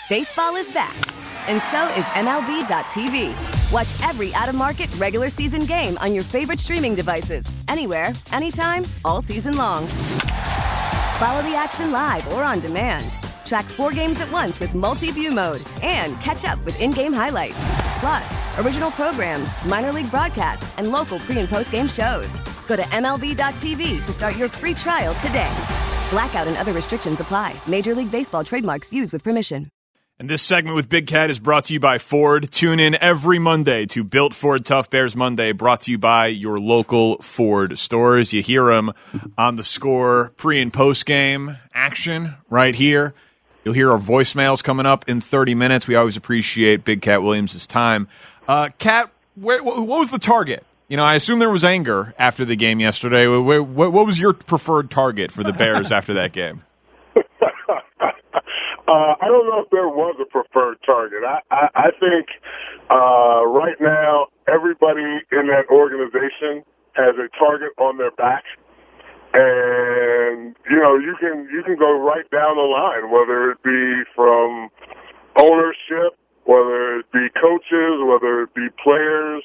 Baseball is back, and so is MLB.tv. Watch every out-of-market regular season game on your favorite streaming devices, anywhere, anytime, all season long. Follow the action live or on demand. Track 4 games at once with multi-view mode and catch up with in-game highlights. Plus, original programs, minor league broadcasts, and local pre- and post-game shows. Go to MLB.tv to start your free trial today. Blackout and other restrictions apply. Major League Baseball trademarks used with permission. And this segment with Big Cat is brought to you by Ford. Tune in every Monday to Built Ford Tough Bears Monday, brought to you by your local Ford stores. You hear them on the Score pre- and post-game action right here. You'll hear our voicemails coming up in 30 minutes. We always appreciate Big Cat Williams' time. Cat, what was the target? You know, I assume there was anger after the game yesterday. What was your preferred target for the Bears after that game? I don't know if there was a preferred target. I think right now everybody in that organization has a target on their back, and you can go right down the line, whether it be from ownership, whether it be coaches, whether it be players.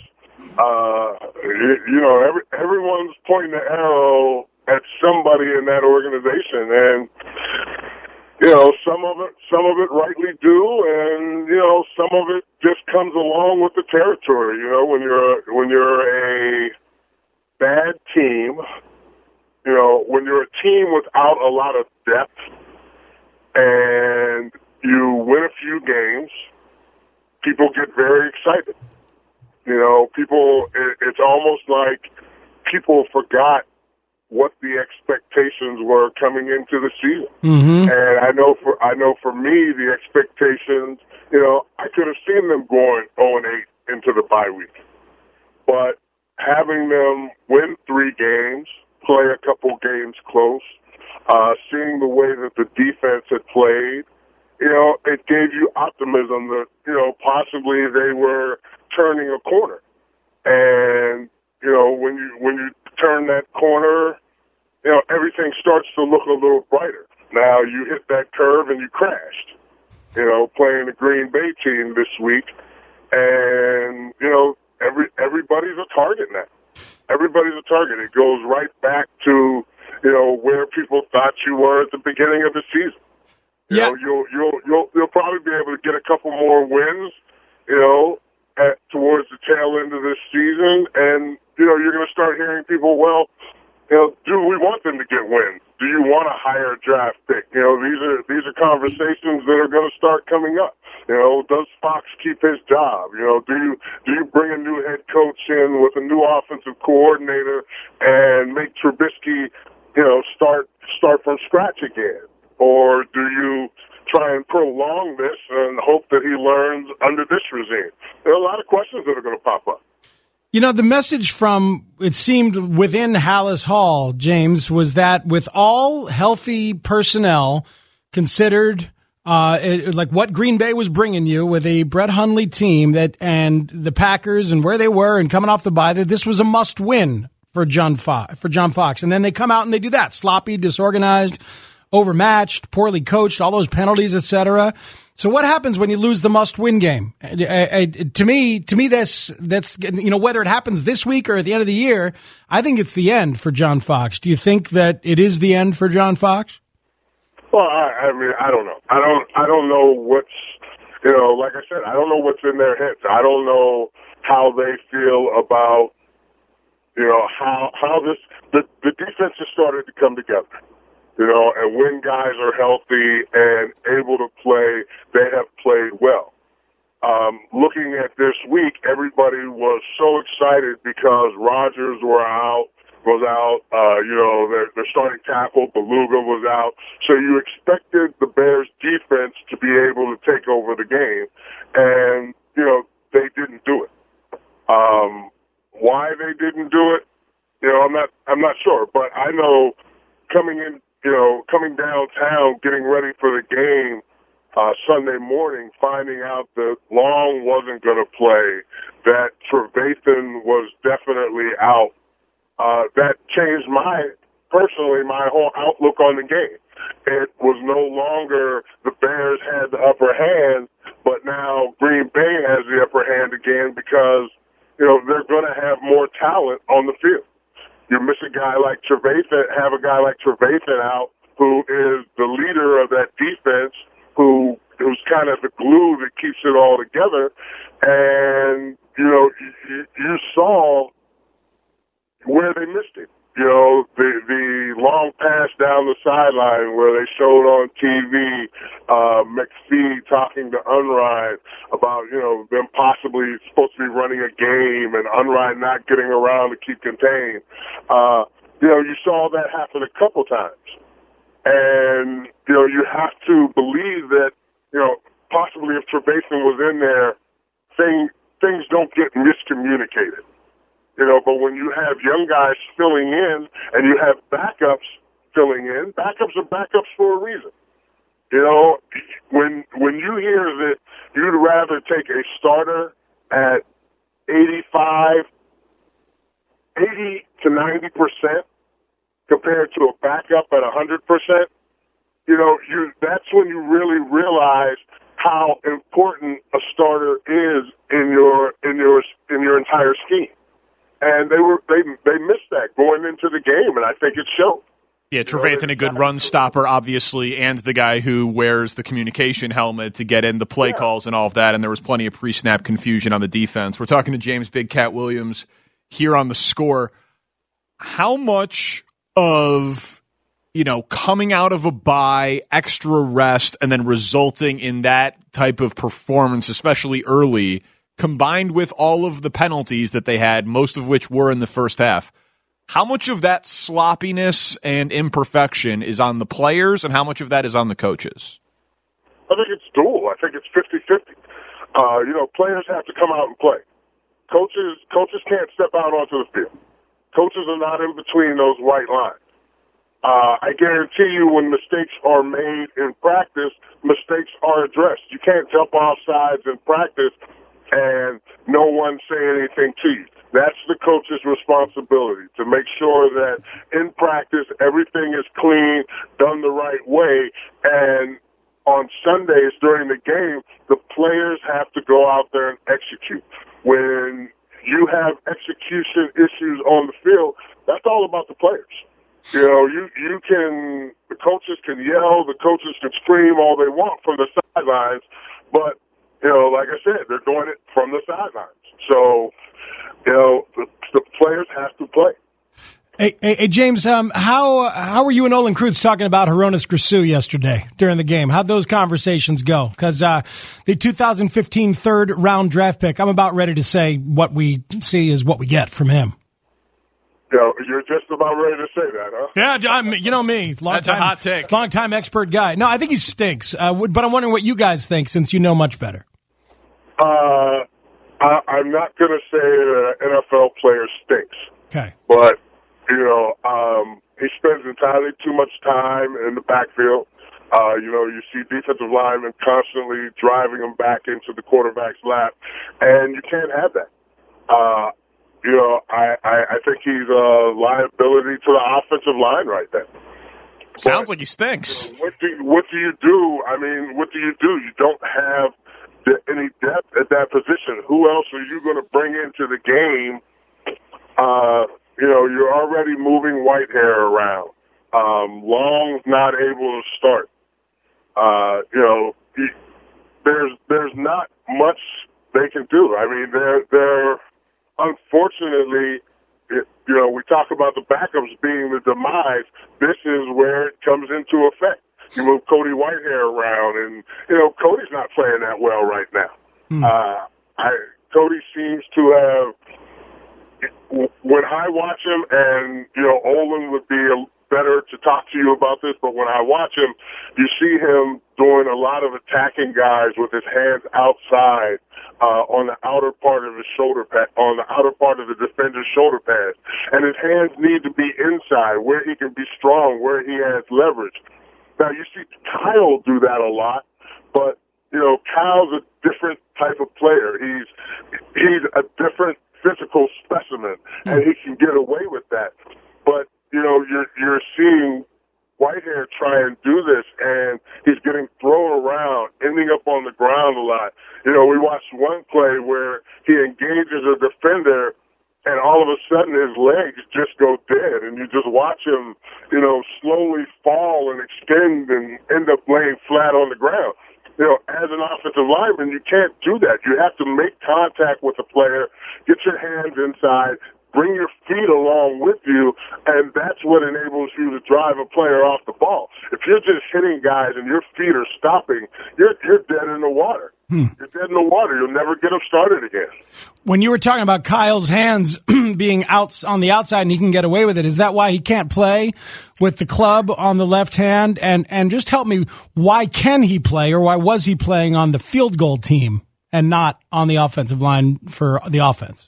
Everyone's pointing the arrow at somebody in that organization, and some of it rightly do, and some of it just comes along with the territory. When you're a bad team, when you're a team without a lot of depth, and you win a few games, people get very excited. It's almost like people forgot what the expectations were coming into the season. Mm-hmm. And I know for me, the expectations, I could have seen them going 0-8 into the bye week. But having them win 3 games, play a couple games close, seeing the way that the defense had played, it gave you optimism that, possibly they were turning a corner. And, when you turn that corner, everything starts to look a little brighter. Now you hit that curve and you crashed, playing the Green Bay team this week. And, everybody's a target now. Everybody's a target. It goes right back to, where people thought you were at the beginning of the season. You'll probably be able to get a couple more wins, towards the tail end of this season, and you're going to start hearing people, do we want them to get wins? Do you want a higher draft pick? These are conversations that are going to start coming up. Does Fox keep his job? Do you bring a new head coach in with a new offensive coordinator and make Trubisky, start from scratch again? Or do you try and prolong this and hope that he learns under this regime? There are a lot of questions that are going to pop up. The message from, it seemed, within Halas Hall, James, was that with all healthy personnel considered, like what Green Bay was bringing you with a Brett Hundley team and the Packers and where they were and coming off the bye, that this was a must win for John Fox. And then they come out and they do that. Sloppy, disorganized, overmatched, poorly coached, all those penalties, etc. So what happens when you lose the must-win game? To me, that's whether it happens this week or at the end of the year, I think it's the end for John Fox. Do you think that it is the end for John Fox? Well, I don't know. I don't know what's, like I said, I don't know what's in their heads. I don't know how they feel about, how the defense has started to come together. And when guys are healthy and able to play, they have played well. Looking at this week, everybody was so excited because Rodgers was out. Their starting tackle, Beluga, was out. So you expected the Bears' defense to be able to take over the game, and they didn't do it. Why they didn't do it, I'm not sure. But I know coming downtown, getting ready for the game Sunday morning, finding out that Long wasn't going to play, that Trevathan was definitely out, that changed my whole outlook on the game. it was no longer the Bears had the upper hand, but now Green Bay has the upper hand again because, they're going to have more talent on the field. You miss a guy like Trevathan, have a guy like Trevathan out, who is the leader of that defense, who's kind of the glue that keeps it all together. And, you saw where they missed it. The long pass down the sideline where they showed on TV McPhee talking to Unrein about, them possibly supposed to be running a game and Unrein not getting around to keep contained. You saw that happen a couple times. And, you have to believe that, possibly if Trevathan was in there, things don't get miscommunicated. But when you have young guys filling in and you have backups filling in, backups are backups for a reason. When you hear that you'd rather take a starter at 80 to 90% compared to a backup at 100%, that's when you really realize how important a starter is in your entire scheme. And they missed that going into the game, and I think it showed. Yeah, Trevathan, a good run stopper, obviously, and the guy who wears the communication helmet to get in the play calls and all of that, and there was plenty of pre-snap confusion on the defense. We're talking to James Big Cat Williams here on The Score. How much of, coming out of a bye, extra rest, and then resulting in that type of performance, especially early, combined with all of the penalties that they had, most of which were in the first half, how much of that sloppiness and imperfection is on the players and how much of that is on the coaches? I think it's dual. I think it's 50-50. Players have to come out and play. Coaches can't step out onto the field. Coaches are not in between those white lines. I guarantee you when mistakes are made in practice, mistakes are addressed. You can't jump off sides in practice and no one say anything to you. That's the coach's responsibility, to make sure that in practice everything is clean, done the right way, and on Sundays during the game, the players have to go out there and execute. When you have execution issues on the field, that's all about the players. The coaches can yell, the coaches can scream all they want from the sidelines, but like I said, they're doing it from the sidelines. So, the players have to play. Hey, James, how were you and Olin Kreutz talking about Hroniss Grasu yesterday during the game? How'd those conversations go? Because the 2015 third-round draft pick, I'm about ready to say what we see is what we get from him. You're just about ready to say that, huh? Yeah, me. That's a hot take. Long-time expert guy. No, I think he stinks, but I'm wondering what you guys think since you know much better. I'm not going to say that an NFL player stinks. Okay. But, he spends entirely too much time in the backfield. You see defensive linemen constantly driving him back into the quarterback's lap, and you can't have that. I think he's a liability to the offensive line right there. Sounds like he stinks. What do you do? I mean, what do? You don't have any depth at that position. Who else are you going to bring into the game? You're already moving Whitehair around. Long's not able to start. There's not much they can do. I mean, they're unfortunately, we talk about the backups being the demise. This is where it comes into effect. You move Cody Whitehair around, and Cody's not playing that well right now. Cody seems to have. When I watch him, and Olin would be better to talk to you about this, but when I watch him, you see him doing a lot of attacking guys with his hands outside on the outer part of his shoulder pad, on the outer part of the defender's shoulder pads, and his hands need to be inside where he can be strong, where he has leverage. Now you see Kyle do that a lot, but Kyle's a different type of player. He's a different physical specimen, and he can get away with that. But you're seeing Whitehair try and do this, and he's getting thrown around, ending up on the ground a lot. You know, we watched one play where he engages a defender, and all of a sudden his legs just go dead, and you just watch him, you know, slowly fall and extend and end up laying flat on the ground. You know, as an offensive lineman, you can't do that. You have to make contact with the player, get your hands inside, bring your feet along with you, and that's what enables you to drive a player off the ball. If you're just hitting guys and your feet are stopping, you're dead in the water. You're dead in the water. You'll never get them started again. When you were talking about Kyle's hands being out on the outside and he can get away with it, is that why he can't play with the club on the left hand? And just help me, why can he play, or why was he playing on the field goal team and not on the offensive line for the offense?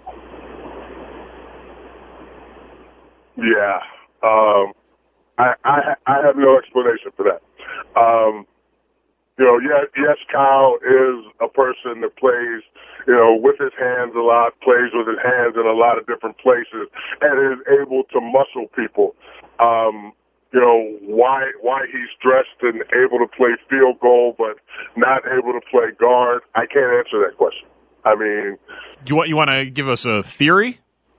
Yeah. I have no explanation for that. You know, yes, Kyle is a person that plays, you know, with his hands a lot, plays with his hands in a lot of different places, and is able to muscle people. You know, why he's dressed and able to play field goal but not able to play guard, I can't answer that question. I mean, you want to give us a theory?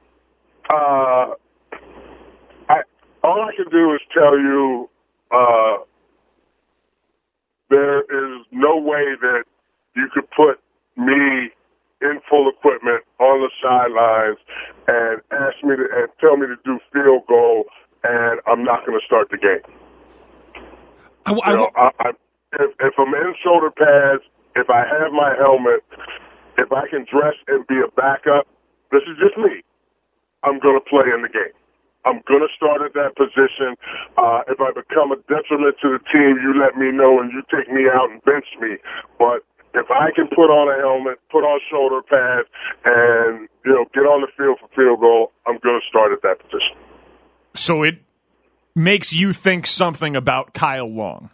All I can do is tell you there is no way that you could put me in full equipment on the sidelines and ask me to and tell me to do field goal, and I'm not going to start the game. If I'm in shoulder pads, if I have my helmet, if I can dress and be a backup, this is just me. I'm going to play in the game. I'm going to start at that position. If I become a detriment to the team, you let me know and you take me out and bench me. But if I can put on a helmet, put on shoulder pads, and, you know, get on the field for field goal, I'm going to start at that position. So it makes you think something about Kyle Long?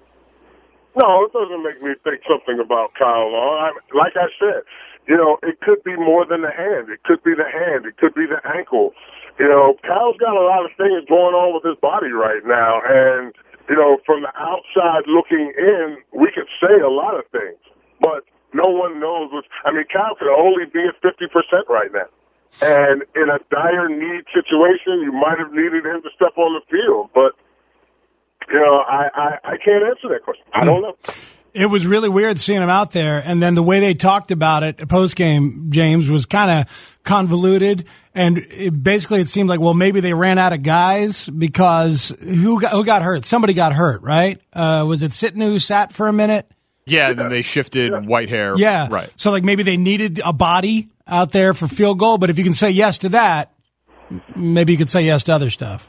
No, it doesn't make me think something about Kyle Long. Like I said, you know, it could be more than the hand. It could be the hand. It could be the ankle. You know, Kyle's got a lot of things going on with his body right now. And, you know, from the outside looking in, we could say a lot of things. But no one knows Kyle could only be at 50% right now. And in a dire need situation, you might have needed him to step on the field. But, you know, I can't answer that question. I don't know. It was really weird seeing him out there, and then the way they talked about it post-game, James, was kind of convoluted, and it seemed like, well, maybe they ran out of guys because who got hurt? Somebody got hurt, right? Was it Sitton who sat for a minute? Yeah, and then they shifted Whitehair. Yeah. Right. So, like, maybe they needed a body out there for field goal, but if you can say yes to that, maybe you could say yes to other stuff.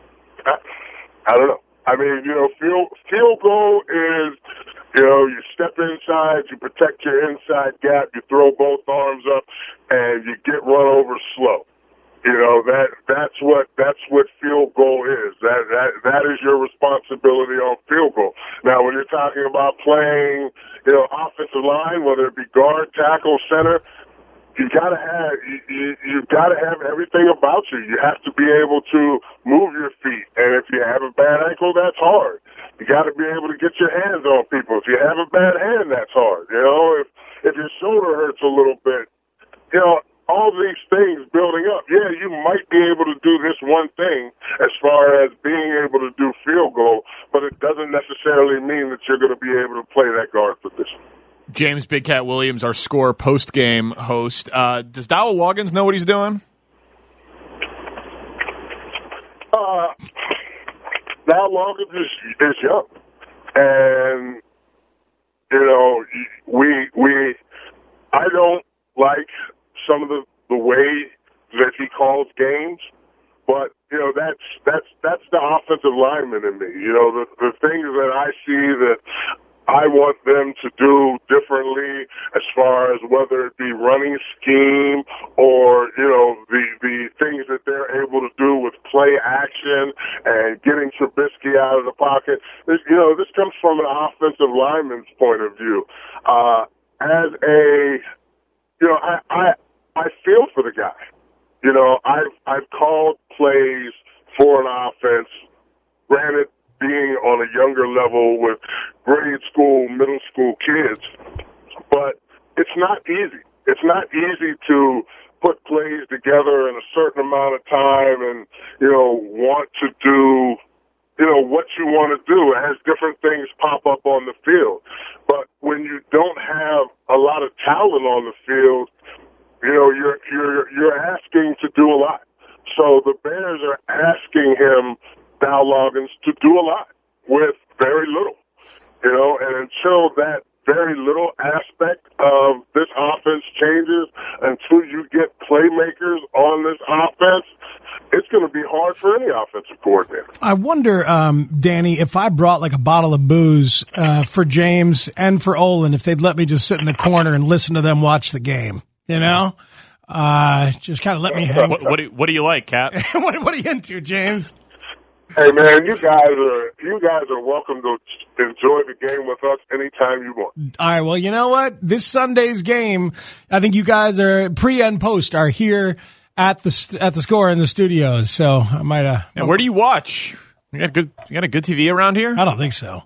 I don't know. I mean, you know, field goal is, you know, you step inside, you protect your inside gap, you throw both arms up, and you get run over slow. You know, that's what field goal is. That is your responsibility on field goal. Now, when you're talking about playing, you know, offensive line, whether it be guard, tackle, center, you've got to have everything about you. You have to be able to move your feet, and if you have a bad ankle, that's hard. You got to be able to get your hands on people. If you have a bad hand, that's hard. You know, if your shoulder hurts a little bit, you know, all these things building up. Yeah, you might be able to do this one thing as far as being able to do field goal, but it doesn't necessarily mean that you're going to be able to play that guard position. James Big Cat Williams, our Score post-game host. Does Dowell Loggins know what he's doing? Dowell Loggins is young. And, you know, I don't like some of the way that he calls games, but, you know, that's the offensive lineman in me. You know, the things that I see that I want them to do differently as far as whether it be running scheme or, you know, the things that they're able to do with play action and getting Trubisky out of the pocket. This comes from an offensive lineman's point of view. I feel for the guy. You know, I've called plays for an offense. Granted, it's not easy. It's not easy to put plays together in a certain amount of time and, want to do, what you want to do. It has different things pop up on the field. But when you don't have a lot of talent on the field, you're asking to do a lot. So the Bears are asking him, Dow Loggins, to do a lot with very little. And until that very little aspect of this offense changes, until you get playmakers on this offense, it's going to be hard for any offensive coordinator. I wonder, Danny, if I brought like a bottle of booze for James and for Olin, if they'd let me just sit in the corner and listen to them watch the game, just kind of let me hang. What do you like, Cap? What are you into, James? Hey man, you guys are welcome to enjoy the game with us anytime you want. All right, well, you know what? This Sunday's game, I think you guys are pre and post are here at the Score in the studios. So I might. And where do you watch? You got a good TV around here? I don't think so.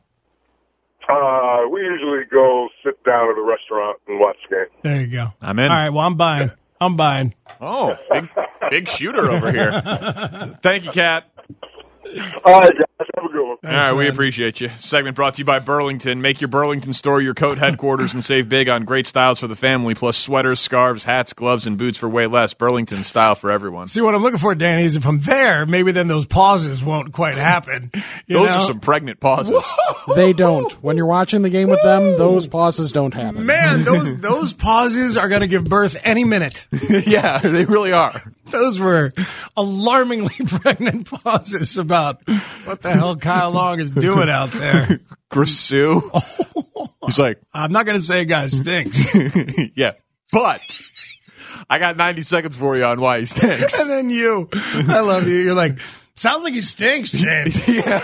We usually go sit down at a restaurant and watch the game. There you go. I'm in. All right, well, I'm buying. I'm buying. Oh, big shooter over here. Thank you, Cat. All right, guys. Have a good one. All right, we appreciate you. Segment brought to you by Burlington. Make your Burlington store your coat headquarters and save big on great styles for the family, plus sweaters, scarves, hats, gloves, and boots for way less. Burlington style for everyone. See, what I'm looking for, Danny, is if I'm there, maybe then those pauses won't quite happen. Those are some pregnant pauses. They don't. When you're watching the game with them, those pauses don't happen. Man, those pauses are going to give birth any minute. Yeah, they really are. Those were alarmingly pregnant pauses about what the hell Kyle Long is doing out there. Grisou. He's like, I'm not going to say a guy stinks. Yeah, but I got 90 seconds for you on why he stinks. And then I love you. You're like, sounds like he stinks, James. Yeah.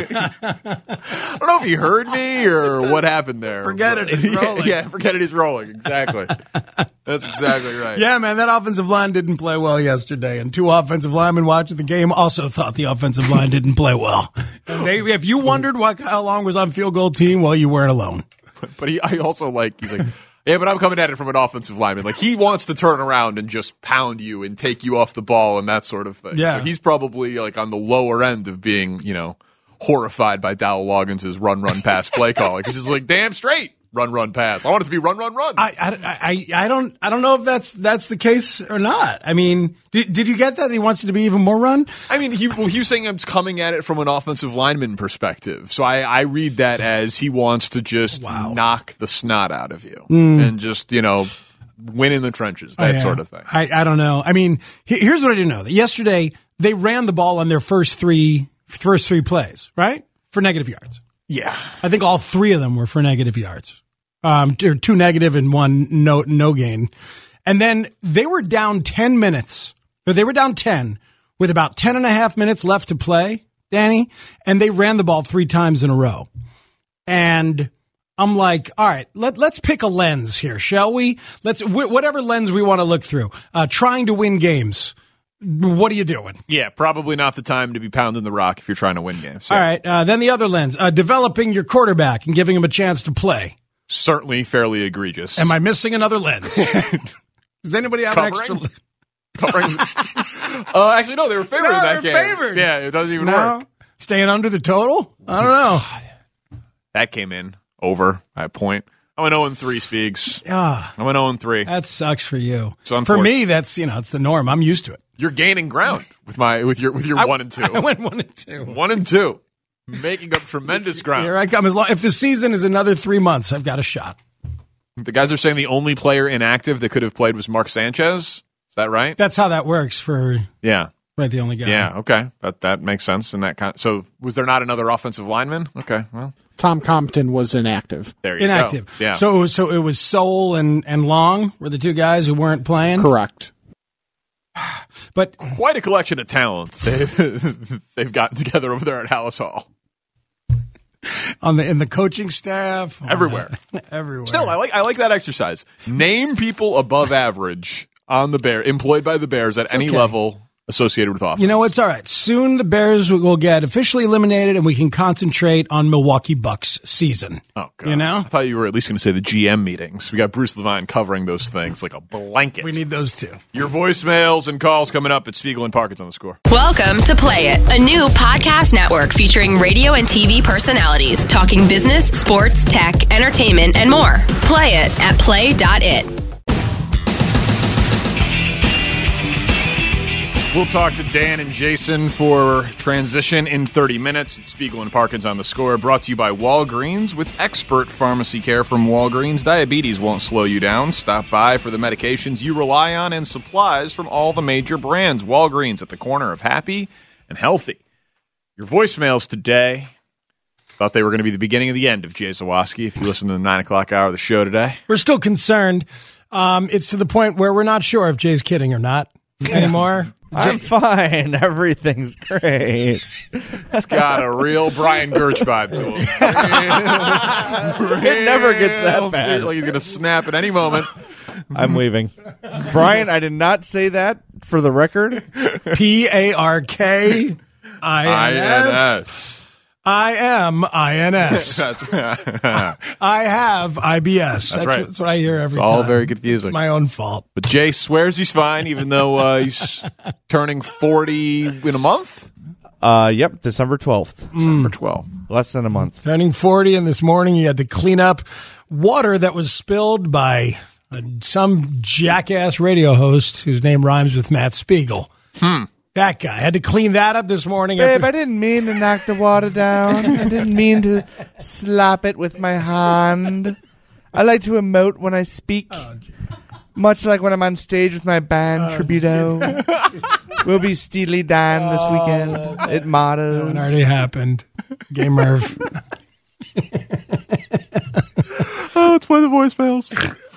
I don't know if he heard me or what happened there. Forget it. He's rolling. Yeah, forget it. He's rolling. Exactly. That's exactly right. Yeah, man, that offensive line didn't play well yesterday, and two offensive linemen watching the game also thought the offensive line didn't play well. And if you wondered why Kyle Long was on field goal team, well, you weren't alone. But he's like, yeah, but I'm coming at it from an offensive lineman. Like, he wants to turn around and just pound you and take you off the ball and that sort of thing. Yeah. So he's probably like on the lower end of being, horrified by Dow Loggins' run, pass play calling. He's just like, damn straight. Run, pass. I want it to be run. I don't know if that's the case or not. I mean, did you get that he wants it to be even more run? I mean, he was saying I'm coming at it from an offensive lineman perspective. So I read that as he wants to just knock the snot out of you and just, win in the trenches, that sort of thing. I don't know. I mean, here's what I do know. Yesterday, they ran the ball on their first three plays, right? For negative yards. Yeah. I think all three of them were for negative yards. Two negative and one no gain. And then they were down 10 minutes, or they were down 10 with about 10 and a half minutes left to play, Danny, and they ran the ball 3 times in a row. And I'm like, all right, let's pick a lens here, shall we? Whatever lens we want to look through. Trying to win games. What are you doing? Yeah, probably not the time to be pounding the rock if you're trying to win games. Yeah. All right. Then the other lens, developing your quarterback and giving him a chance to play. Certainly fairly egregious. Am I missing another lens? Does anybody have an extra lens? Covering? Actually, no, they were favored in that game. Favored. Yeah, it doesn't even work. Staying under the total? I don't know. That came in over at a point. I went 0-3, Speaks. Ah, I went 0-3. that sucks for you. So for me, that's it's the norm. I'm used to it. You're gaining ground with your 1-2. I went 1-2. 1-2, making up tremendous ground. Here I come. If the season is another 3 months, I've got a shot. The guys are saying the only player inactive that could have played was Mark Sanchez. Is that right? That's how that works for right, the only guy. Yeah, okay. That makes sense in that so was there not another offensive lineman? Okay, well. Tom Compton was inactive. There you inactive. go. Yeah. So it was Soul and Long were the two guys who weren't playing? Correct. But quite a collection of talent they've gotten together over there at Hallis Hall. In the coaching staff, everywhere. Everywhere. Still, I like that exercise. Name people above average on the Bears, employed by the Bears at any level associated with offense. You know, it's all right. Soon the Bears will get officially eliminated, and we can concentrate on Milwaukee Bucks season. Oh, God. You know? I thought you were at least going to say the GM meetings. We got Bruce Levine covering those things like a blanket. We need those too. Your voicemails and calls coming up at Spiegel and Parkins on the Score. Welcome to Play It, a new podcast network featuring radio and TV personalities talking business, sports, tech, entertainment, and more. Play it at play.it. We'll talk to Dan and Jason for transition in 30 minutes. It's Spiegel and Parkins on the Score, brought to you by Walgreens. With expert pharmacy care from Walgreens, diabetes won't slow you down. Stop by for the medications you rely on and supplies from all the major brands. Walgreens at the corner of happy and healthy. Your voicemails today. Thought they were going to be the beginning of the end of Jay Zawoski if you listen to the 9 o'clock hour of the show today. We're still concerned. It's to the point where we're not sure if Jay's kidding or not anymore. I'm fine. Everything's great. It's got a real Brian Gertz vibe to him. It never gets that bad. Like he's going to snap at any moment. I'm leaving. Brian, I did not say that for the record. Parkins. I am INS. That's right. I have IBS. That's right. That's what I hear every time. It's all very confusing. It's my own fault. But Jay swears he's fine, even though he's turning 40 in a month. Yep, December 12th. December 12th. Less than a month. Turning 40, and this morning you had to clean up water that was spilled by some jackass radio host whose name rhymes with Matt Spiegel. That guy had to clean that up this morning. Babe, I didn't mean to knock the water down. I didn't mean to slap it with my hand. I like to emote when I speak, much like when I'm on stage with my band, Tributo. We'll be Steely Dan this weekend at Motto's. That one already happened. Gay Merv. Let's play the voicemails.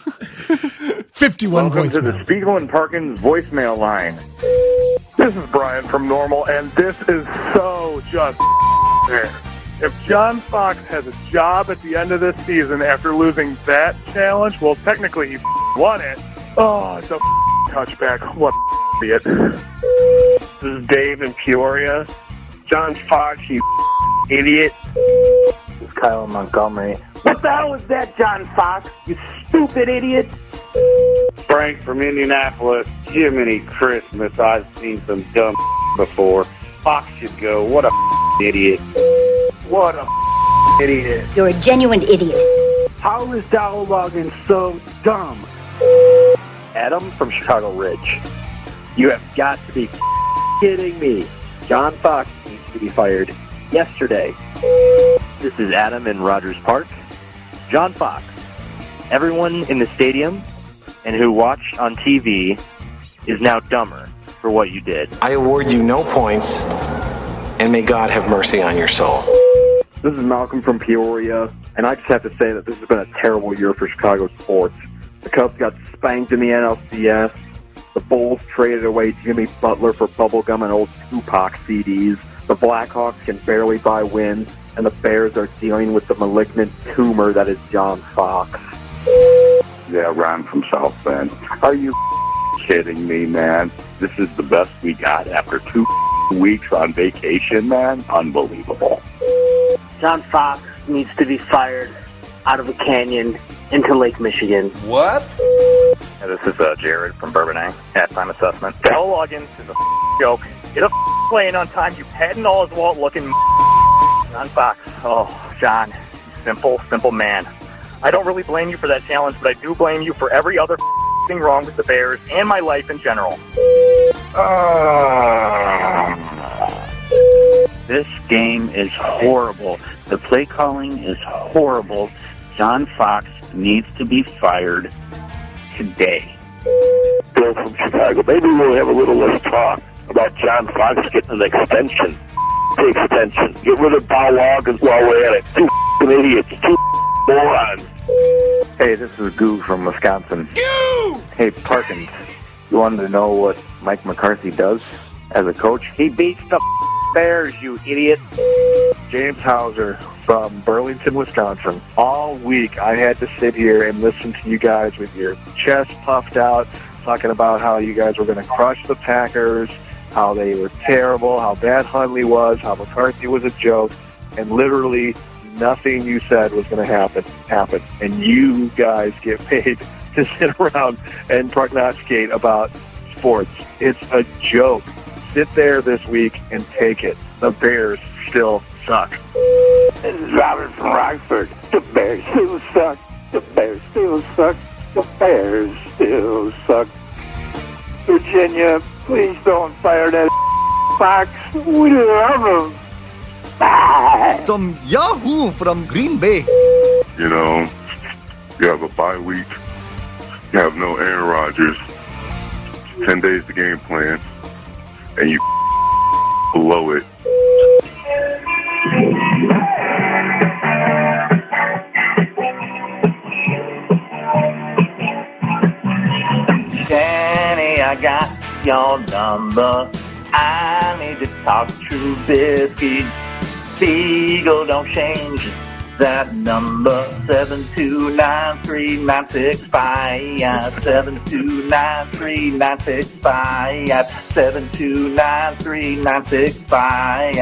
51 Welcome to the voicemail. Spiegel and Parkins voicemail line. This is Brian from Normal, and this is so just fair. If John Fox has a job at the end of this season after losing that challenge, well, technically he won it. Oh, it's a touchback. What idiot. This is Dave in Peoria. John Fox, you idiot. This is Kyle in Montgomery. What the hell is that, John Fox? You stupid idiot. Frank from Indianapolis. Jiminy Christmas, I've seen some dumb before. Fox should go. What a idiot. What a idiot. You're a genuine idiot. How is Donald Logan so dumb? Adam from Chicago Ridge. You have got to be kidding me. John Fox needs to be fired yesterday. This is Adam in Rogers Park. John Fox. Everyone in the stadium and who watched on TV is now dumber for what you did. I award you no points, and may God have mercy on your soul. This is Malcolm from Peoria, and I just have to say that this has been a terrible year for Chicago sports. The Cubs got spanked in the NLCS. The Bulls traded away Jimmy Butler for bubblegum and old Tupac CDs. The Blackhawks can barely buy wins, and the Bears are dealing with the malignant tumor that is John Fox. Yeah, Ron from South Bend. Are you kidding me, man? This is the best we got after 2 weeks on vacation, man. Unbelievable. John Fox needs to be fired out of a canyon into Lake Michigan. What? This is Jared from Bourbonnais. Halftime assessment. Dell Loggins is a joke. Get a plane on time, you head and all his wallet looking John Fox. Oh, John. Simple man. I don't really blame you for that challenge, but I do blame you for every other thing wrong with the Bears and my life in general. This game is horrible. The play calling is horrible. John Fox needs to be fired today. Bill from Chicago. Maybe we'll have a little less talk about John Fox getting an extension. The extension. Get rid of Bow Loggins while we're at it. 2 idiots. 2 morons. Hey, this is Goo from Wisconsin. Goo! Hey, Parkins. You wanted to know what Mike McCarthy does as a coach? He beats the Bears, you idiot. James Hauser from Burlington, Wisconsin. All week I had to sit here and listen to you guys with your chest puffed out, talking about how you guys were going to crush the Packers how they were terrible, how bad Hundley was, how McCarthy was a joke, and literally nothing you said was going to happen. And you guys get paid to sit around and prognosticate about sports. It's a joke. Sit there this week and take it. The Bears still suck. This is Robert from Rockford. The Bears still suck. The Bears still suck. The Bears still suck. Virginia, please don't fire that Fox. We love him. Bye. Some Yahoo from Green Bay. You know, you have a bye week. You have no Aaron Rodgers. 10 days to game plan. And you blow it. Danny, I got your number. I need to talk Trubisky. Beagle, don't change that number. 7293965. 7293965. 7293965.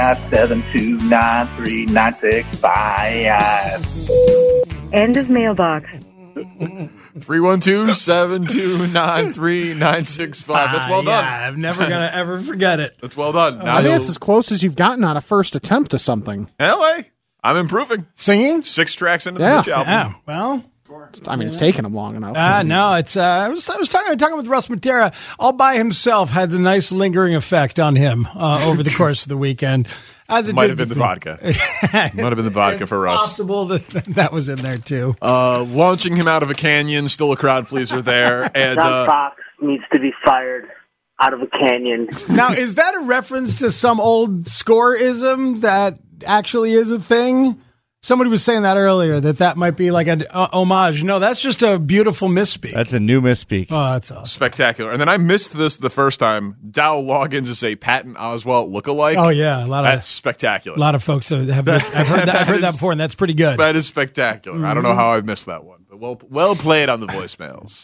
7293965. End of mailbox. 312-729-3965. That's well done. Yeah, I'm never going to ever forget it. That's well done. Now I think it's as close as you've gotten on a first attempt to something. Anyway, I'm improving. Singing? 6 tracks into the Mitch album. Yeah, well... I mean, it's taken him long enough. No, it's. I was talking with Russ Matera. All by himself had the nice lingering effect on him over the course of the weekend. As it might have been the vodka. Might have been the vodka for Russ. Possible that was in there too. Launching him out of a canyon, still a crowd pleaser there. And John Fox needs to be fired out of a canyon. Now, is that a reference to some old scoreism that actually is a thing? Somebody was saying that earlier, that might be like an homage. No, that's just a beautiful misspeak. That's a new misspeak. Oh, that's awesome. Spectacular. And then I missed this the first time. Dow logins as a Patton Oswalt lookalike. Oh, yeah. That's spectacular. A lot of folks have. I've heard that before, and that's pretty good. That is spectacular. Mm-hmm. I don't know how I missed that one, but well played on the voicemails.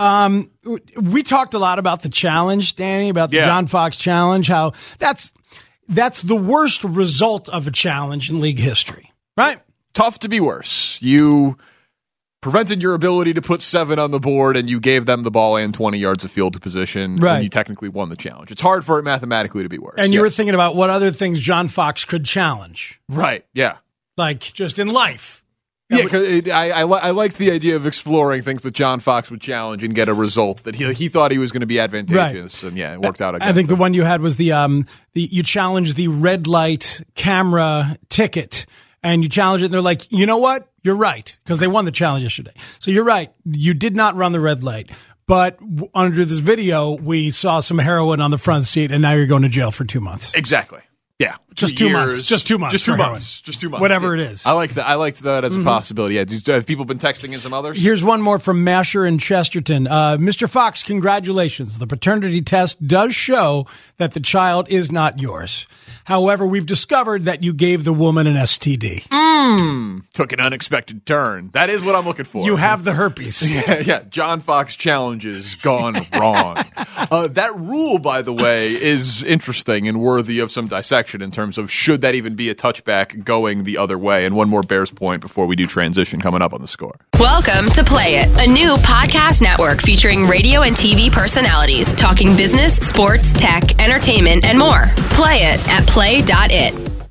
We talked a lot about the challenge, Danny, about the John Fox challenge, how that's the worst result of a challenge in league history, right? Tough to be worse. You prevented your ability to put 7 on the board, and you gave them the ball and 20 yards of field position, right. And you technically won the challenge. It's hard for it mathematically to be worse. And you were thinking about what other things John Fox could challenge. Right, yeah. Like just in life. Yeah, because I liked the idea of exploring things that John Fox would challenge and get a result that he thought he was going to be advantageous, right. And it worked out against I think him. The one you had was the you challenged the red light camera ticket. And you challenge it, and they're like, you know what? You're right, because they won the challenge yesterday. So you're right. You did not run the red light. But under this video, we saw some heroin on the front seat, and now you're going to jail for 2 months. Exactly. Yeah. Just 2 months. Just 2 months. Just 2 months. Just 2 months. Whatever it is. I liked that as a possibility. Yeah. Have people been texting in some others? Here's one more from Masher in Chesterton. Mr. Fox, congratulations. The paternity test does show that the child is not yours. However, we've discovered that you gave the woman an STD. Took an unexpected turn. That is what I'm looking for. You have the herpes. Yeah. John Fox challenges gone wrong. That rule, by the way, is interesting and worthy of some dissection in terms of should that even be a touchback going the other way. And one more Bears point before we do transition coming up on the Score. Welcome to Play It, a new podcast network featuring radio and TV personalities talking business, sports, tech, entertainment, and more. Play it at play.it.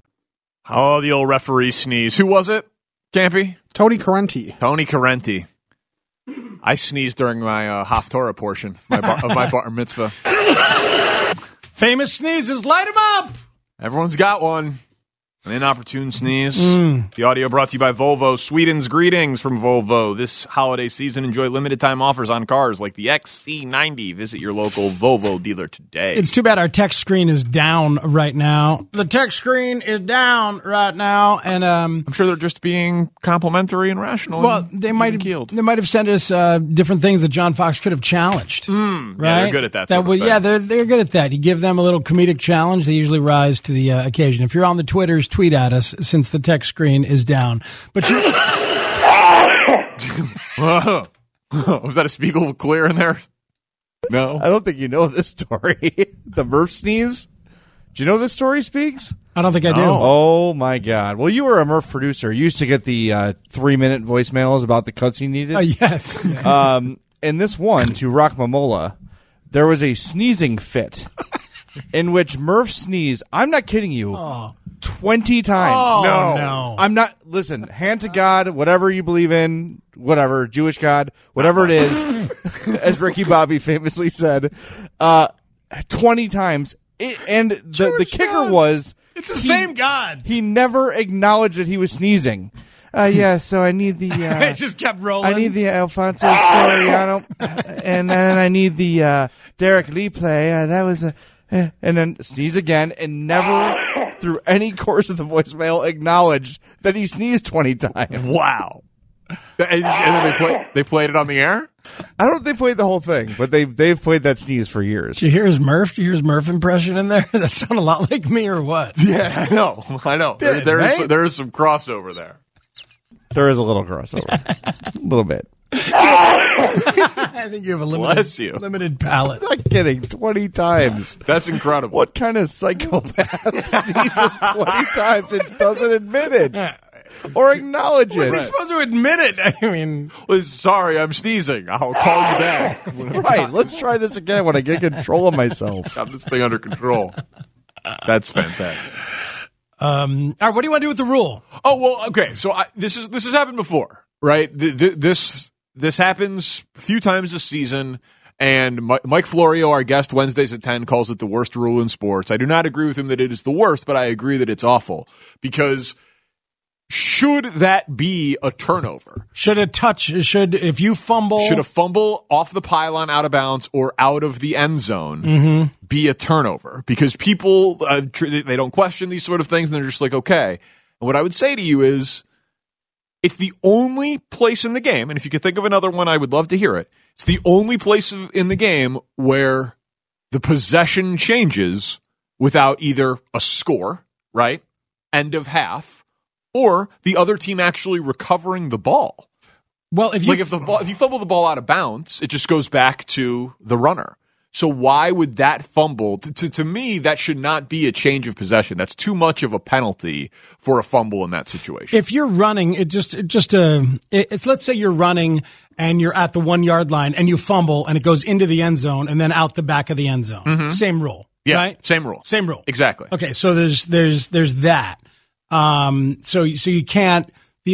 Oh, the old referee sneeze. Who was it, Campy? Tony Correnti. I sneezed during my Haftorah portion of my bar mitzvah. Famous sneezes, light them up! Everyone's got one. An inopportune sneeze. The audio brought to you by Volvo. Sweden's greetings from Volvo. This holiday season, enjoy limited time offers on cars like the XC90. Visit your local Volvo dealer today. It's too bad our text screen is down right now. The text screen is down right now, and I'm sure they're just being complimentary and rational. Well, they might have sent us different things that John Fox could have challenged. Right? Yeah, they're good at that. Sort of thing. Yeah, they're good at that. You give them a little comedic challenge, they usually rise to the occasion. If you're on the Twitters, tweet at us since the text screen is down. But you was that a Spiegel clear in there? No, I don't think you know this story. The Murph sneeze. Do you know this story, Speaks? I don't think I do. Oh, my God. Well, you were a Murph producer. You used to get the 3-minute voicemails about the cuts he needed. Oh, yes. In this one, to Rock Mamola, there was a sneezing fit in which Murph sneezed. I'm not kidding you. 20 times. No. I'm not. Listen, hand to God, whatever you believe in, whatever, Jewish God, whatever it is, as Ricky Bobby famously said, 20 times. The kicker was... It's the same God. He never acknowledged that he was sneezing. So I need the... it just kept rolling. I need the Alfonso Soriano, and then I need the Derek Lee play. That was a... and then sneeze again, and never, through any course of the voicemail, acknowledged that he sneezed 20 times. Wow. And then they played it on the air? I don't know if they played the whole thing, but they've played that sneeze for years. Did you hear his Murph? Did you hear his Murph impression in there? That sounded a lot like me, or what? Yeah, I know. There is some crossover there. There is a little crossover. A little bit. I think you have a limited palate. I'm not kidding. 20 times. That's incredible. What kind of psychopath sneezes 20 times and doesn't admit it? Or acknowledge it. What's he supposed to admit it? I mean... Well, sorry, I'm sneezing. I'll call you back. Right, let's try this again when I get control of myself. Got this thing under control. That's fantastic. All right, what do you want to do with the rule? Oh, well, okay. So this has happened before, right? This happens a few times this season, and Mike Florio, our guest Wednesdays at 10, calls it the worst rule in sports. I do not agree with him that it is the worst, but I agree that it's awful. Because should that be a turnover? If you fumble... Should a fumble off the pylon out of bounds or out of the end zone be a turnover? Because people, they don't question these sort of things, and they're just like, okay. And what I would say to you is, it's the only place in the game, and if you could think of another one, I would love to hear it. It's the only place in the game where the possession changes without either a score, right? End of half, or the other team actually recovering the ball. Well, if you fumble the ball out of bounds, it just goes back to the runner. So why would that fumble? To me, that should not be a change of possession. That's too much of a penalty for a fumble in that situation. If you're running, let's say you're running and you're at the 1 yard line and you fumble and it goes into the end zone and then out the back of the end zone. Mm-hmm. Same rule. Yeah, right? Same rule. Exactly. Okay, so there's that. So you can't.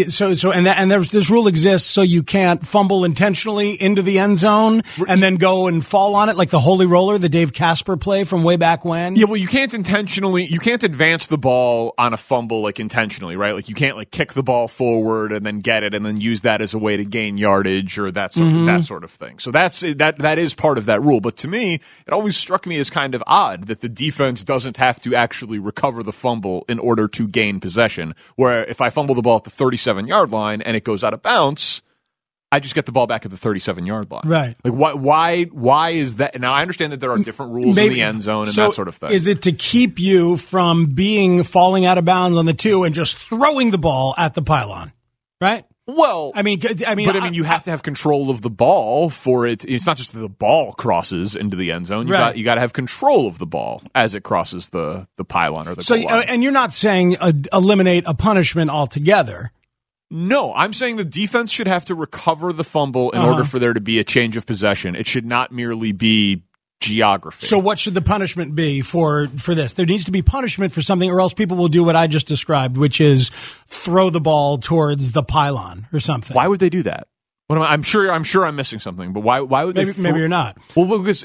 This rule exists so you can't fumble intentionally into the end zone and then go and fall on it like the holy roller, the Dave Casper play from way back when. Yeah, well, you can't advance the ball on a fumble like intentionally, right? Like you can't like kick the ball forward and then get it and then use that as a way to gain yardage or that sort of thing. So that is part of that rule. But to me, it always struck me as kind of odd that the defense doesn't have to actually recover the fumble in order to gain possession. Where if I fumble the ball at the 37-yard line and it goes out of bounds, I just get the ball back at the 37-yard line. Right. Like why is that? Now I understand that there are different rules in the end zone and that sort of thing. Is it to keep you from falling out of bounds on the 2 and just throwing the ball at the pylon? Right? Well, I mean, you have to have control of the ball for it. It's not just that the ball crosses into the end zone. You got to have control of the ball as it crosses the pylon or the goal line. And you're not saying eliminate a punishment altogether. No, I'm saying the defense should have to recover the fumble in order for there to be a change of possession. It should not merely be geography. So what should the punishment be for this? There needs to be punishment for something, or else people will do what I just described, which is throw the ball towards the pylon or something. Why would they do that? I'm sure I'm missing something, but why would they? Maybe you're not. Well, because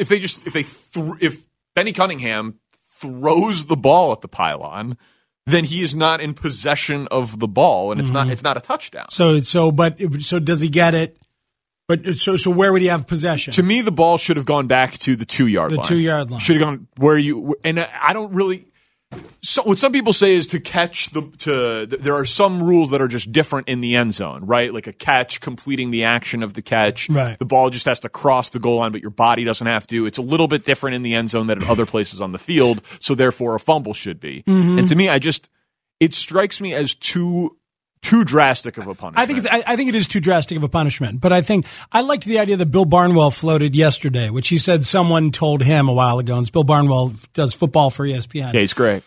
if Benny Cunningham throws the ball at the pylon, then he is not in possession of the ball, and it's not a touchdown. So does he get it? But so where would he have possession? To me, the ball should have gone back to the 2-yard line. The 2-yard line should have gone where you. And I don't really. So what some people say is to catch there are some rules that are just different in the end zone, right? Like a catch, completing the action of the catch. Right. The ball just has to cross the goal line, but your body doesn't have to. It's a little bit different in the end zone than at other places on the field. So therefore, a fumble should be. Mm-hmm. And to me, it strikes me as too too drastic of a punishment. I think it is too drastic of a punishment, but I liked the idea that Bill Barnwell floated yesterday, which he said someone told him a while ago, and Bill Barnwell does football for ESPN. Yeah, he's great.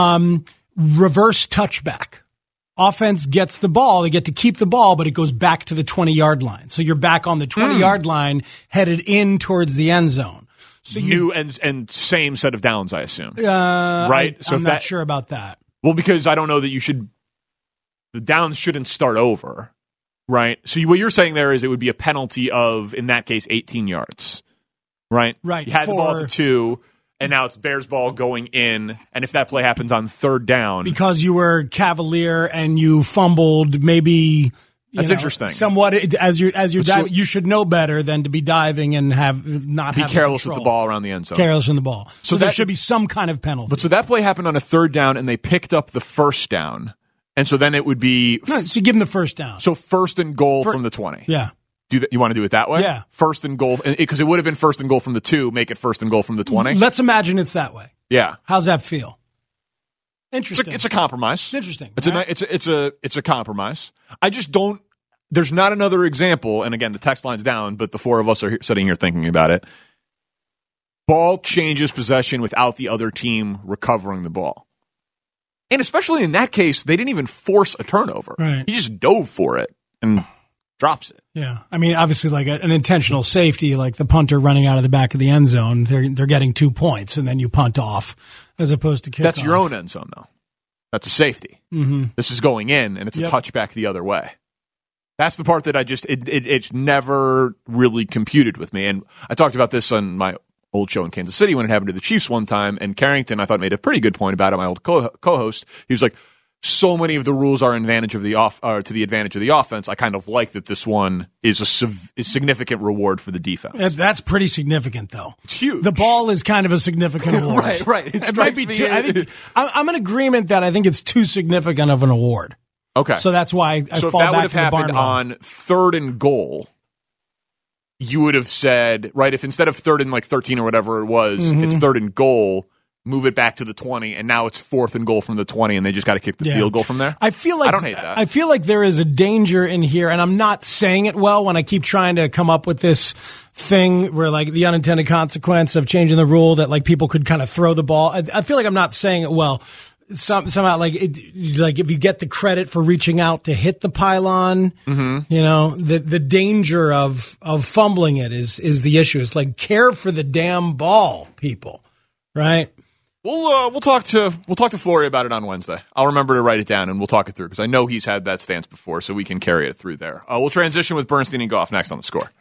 Reverse touchback. Offense gets the ball, they get to keep the ball, but it goes back to the 20-yard line. So you're back on the 20-yard line, headed in towards the end zone. So new and same set of downs, I assume. Right? I'm not sure about that. Well, because I don't know that the downs shouldn't start over, right? So what you're saying there is it would be a penalty of, in that case, 18 yards, right? Right. You had the ball to 2, and now it's Bears ball going in, and if that play happens on 3rd down. Because you were cavalier and you fumbled maybe... That's interesting. Somewhat as you're diving, you should know better than to be diving and be careless with the ball around the end zone. Careless in the ball. So there should be some kind of penalty. But so that play happened on a 3rd down, and they picked up the 1st down, and so then it would be. No, so you give them the 1st down. So 1st and goal from the 20. Yeah. You want to do it that way? Yeah. 1st and goal, because it would have been 1st and goal from the 2. Make it 1st and goal from the 20. Let's imagine it's that way. Yeah. How's that feel? Interesting. It's a compromise. It's interesting. It's a compromise. I just don't. There's not another example, and again, the text line's down, but the 4 of us are sitting here thinking about it. Ball changes possession without the other team recovering the ball. And especially in that case, they didn't even force a turnover. Right. He just dove for it and drops it. Yeah. I mean, obviously, like an intentional safety, like the punter running out of the back of the end zone, they're getting 2 points, and then you punt off as opposed to kick That's off. your own end zone, though. That's a safety. Mm-hmm. This is going in, and it's a touchback the other way. That's the part that it's never really computed with me. And I talked about this on my old show in Kansas City when it happened to the Chiefs one time, and Carrington, I thought, made a pretty good point about it, my old co-host. He was like, so many of the rules are to the advantage of the offense. I kind of like that this one is a significant reward for the defense. That's pretty significant, though. It's huge. The ball is kind of a significant award. Right. It might be too. I think I'm in agreement that I think it's too significant of an award. Okay. So that's why I so fall if that back would have to the happened on 3rd and goal, you would have said, right, if instead of 3rd and 13 or whatever it was, it's 3rd and goal, move it back to the 20, and now it's 4th and goal from the 20, and they just got to kick the field goal from there? I don't hate that. I feel like there is a danger in here, and I'm not saying it well when I keep trying to come up with this thing where the unintended consequence of changing the rule that people could kind of throw the ball. I feel like I'm not saying it well. Somehow, if you get the credit for reaching out to hit the pylon, the danger of fumbling it is the issue. It's care for the damn ball, people, right? We'll talk to Flory about it on Wednesday. I'll remember to write it down and we'll talk it through because I know he's had that stance before, so we can carry it through there. We'll transition with Bernstein and Goff next on The Score.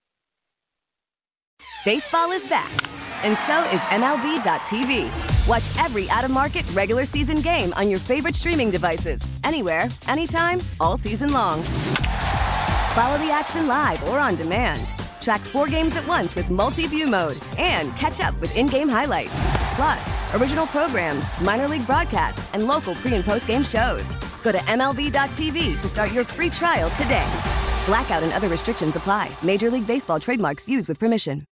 Baseball is back, and so is MLB.tv. Watch every out-of-market regular season game on your favorite streaming devices, anywhere, anytime, all season long. Follow the action live or on demand. Track 4 games at once with multi-view mode and catch up with in-game highlights. Plus, original programs, minor league broadcasts, and local pre- and post-game shows. Go to MLB.tv to start your free trial today. Blackout and other restrictions apply. Major League Baseball trademarks used with permission.